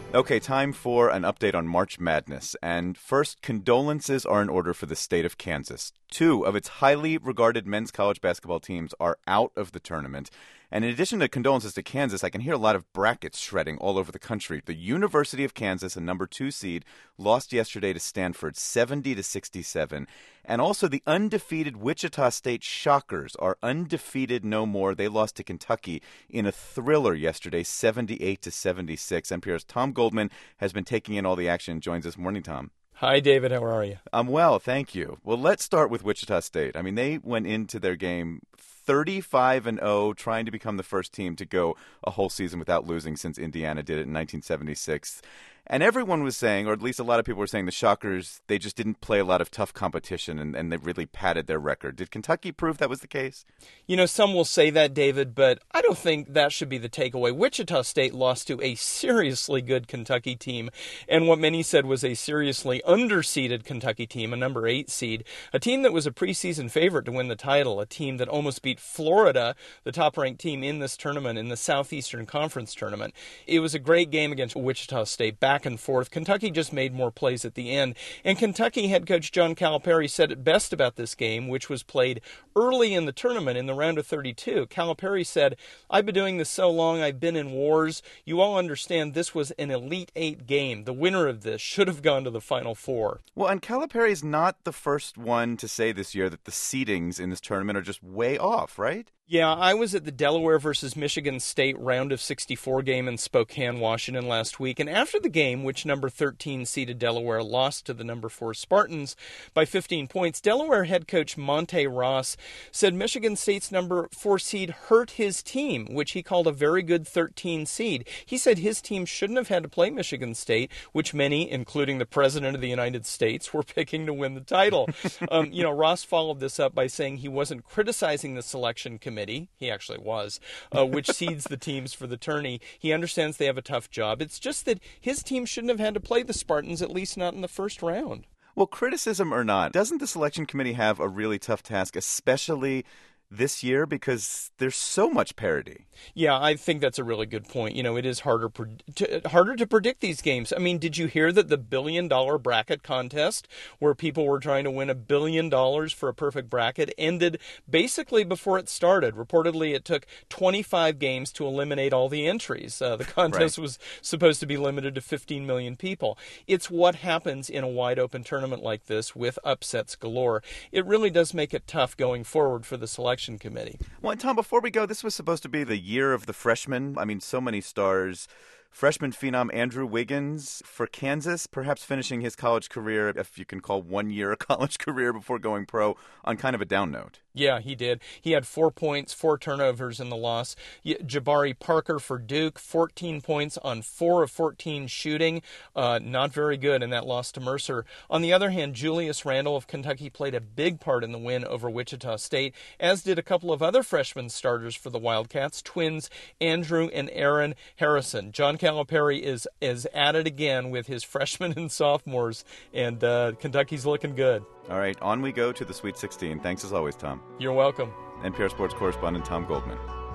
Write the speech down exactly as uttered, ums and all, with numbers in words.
Okay, time for an update on March Madness. And first, condolences are in order for the state of Kansas. Two of its highly regarded men's college basketball teams are out of the tournament. And in addition to condolences to Kansas, I can hear a lot of brackets shredding all over the country. The University of Kansas, a number two seed, lost yesterday to Stanford, seventy to sixty-seven. And also the undefeated Wichita State Shockers are undefeated no more. They lost to Kentucky in a thriller yesterday, seventy-eight to seventy-six. N P R's Tom Goldman has been taking in all the action. Joins us. Morning, Tom. Hi, David. How are you? I'm well, thank you. Well, let's start with Wichita State. I mean, they went into their game thirty-five and oh, trying to become the first team to go a whole season without losing since Indiana did it in nineteen seventy-six. And everyone was saying, or at least a lot of people were saying, the Shockers, they just didn't play a lot of tough competition, and, and they really padded their record. Did Kentucky prove that was the case? You know, some will say that, David, but I don't think that should be the takeaway. Wichita State lost to a seriously good Kentucky team, and what many said was a seriously underseeded Kentucky team, a number eight seed, a team that was a preseason favorite to win the title, a team that almost beat Florida, the top-ranked team in this tournament, in the Southeastern Conference tournament. It was a great game against Wichita State, back and forth. Kentucky just made more plays at the end. And Kentucky head coach John Calipari said it best about this game, which was played early in the tournament in the round of thirty-two. Calipari said, "I've been doing this so long, I've been in wars. You all understand this was an Elite Eight game. The winner of this should have gone to the Final Four." Well, and Calipari is not the first one to say this year that the seedings in this tournament are just way off, right? Yeah, I was at the Delaware versus Michigan State round of sixty-four game in Spokane, Washington last week. And after the game, which number thirteen seeded Delaware lost to the number four Spartans by fifteen points, Delaware head coach Monte Ross said Michigan State's number four seed hurt his team, which he called a very good thirteen seed. He said his team shouldn't have had to play Michigan State, which many, including the President of the United States, were picking to win the title. um, you know, Ross followed this up by saying he wasn't criticizing the selection committee. He actually was, uh, which seeds the teams for the tourney. He understands they have a tough job. It's just that his team shouldn't have had to play the Spartans, at least not in the first round. Well, criticism or not, doesn't the selection committee have a really tough task, especially this year, because there's so much parity? Yeah, I think that's a really good point. You know, it is harder to, harder to predict these games. I mean, did you hear that the billion dollar bracket contest, where people were trying to win a billion dollars for a perfect bracket, ended basically before it started? Reportedly, it took twenty-five games to eliminate all the entries. Uh, the contest right. was supposed to be limited to fifteen million people. It's what happens in a wide open tournament like this with upsets galore. It really does make it tough going forward for the selection committee. Well, and Tom, before we go, this was supposed to be the year of the freshmen. I mean, so many stars. Freshman phenom Andrew Wiggins for Kansas, perhaps finishing his college career, if you can call one year a college career before going pro, on kind of a down note. Yeah, he did. He had four points, four turnovers in the loss. Jabari Parker for Duke, fourteen points on four of fourteen shooting. Uh, not very good in that loss to Mercer. On the other hand, Julius Randle of Kentucky played a big part in the win over Wichita State, as did a couple of other freshman starters for the Wildcats, twins Andrew and Aaron Harrison. John Calipari is, is at it again with his freshmen and sophomores, and uh, Kentucky's looking good. All right, on we go to the Sweet sixteen. Thanks as always, Tom. You're welcome. N P R Sports correspondent Tom Goldman.